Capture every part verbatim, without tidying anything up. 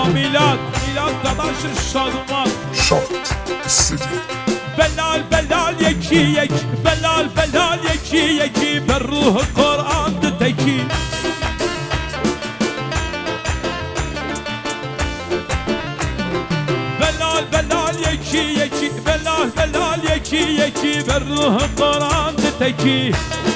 میلاد میلاد داداش شادمان شاد استودیو بلال بلال یکی یک بلال بلال یکی یکی بر روح قرآن تکی بلال بلال یکی یکی بلال بلال یکی یکی بر روح قرآن تکی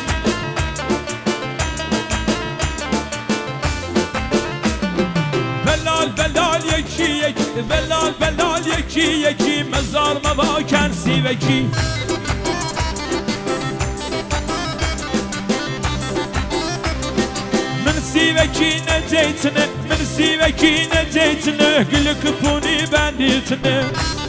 بلال بلال یکی یکی بلال بلال یکی یکی مزار مواکن سیوکی من سیوکی نجیتنه من سیوکی نجیتنه گلک پونی بندیتنه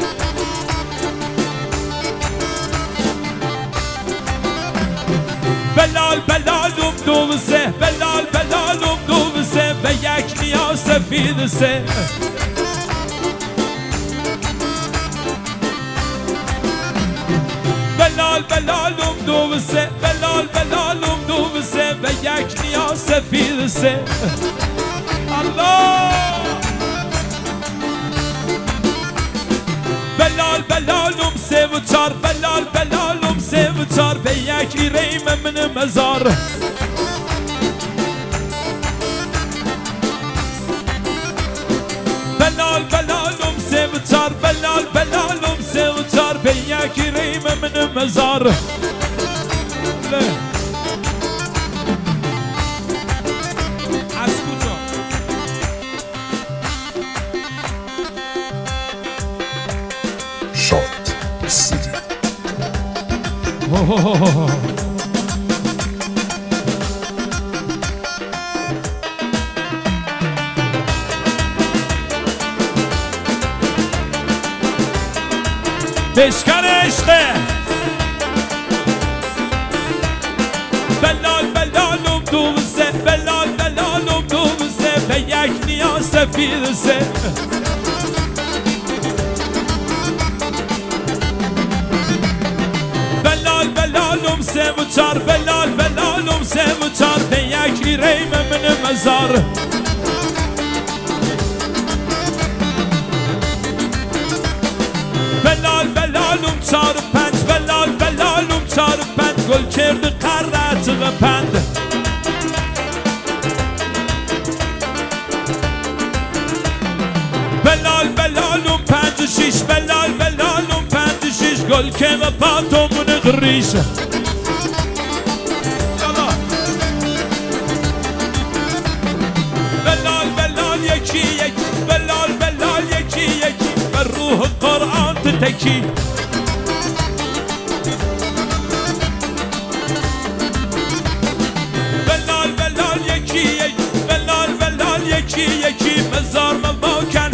بلال بلالم دوزه بلال بلالم دوزه و یک نیا سفید سه بلال بلالم دوزه بلال بلالم دوزه و یک نیا سفید سه الله بلال بلالم سه و چار بلال بلالم سه و چار به یکی ریم من مزار بلال بلالم سه و چار بلال بلالم سه و چار به یکی ریم من مزار از کجا شاد استودیو بشکن عشقه بلال بلالم دوزه بلال بلالم دوزه به یک نیا سفید سه بلال بلالم سه و چار بلال بلالم سه و چار به یکی ریم من مزار بلال بلالم چار پنج بلال بلالم چار پنج گل کرد قررت و پند بلال بلالم پنج شیش بلال بلالم پنج شیش گل که و پاتمون غریش بلال بلال یکی یک بلال بلال یکی یکی بر روح قرآن تکی بلال بلال یکی یک بلال بلال یکی یکی مزار مواکن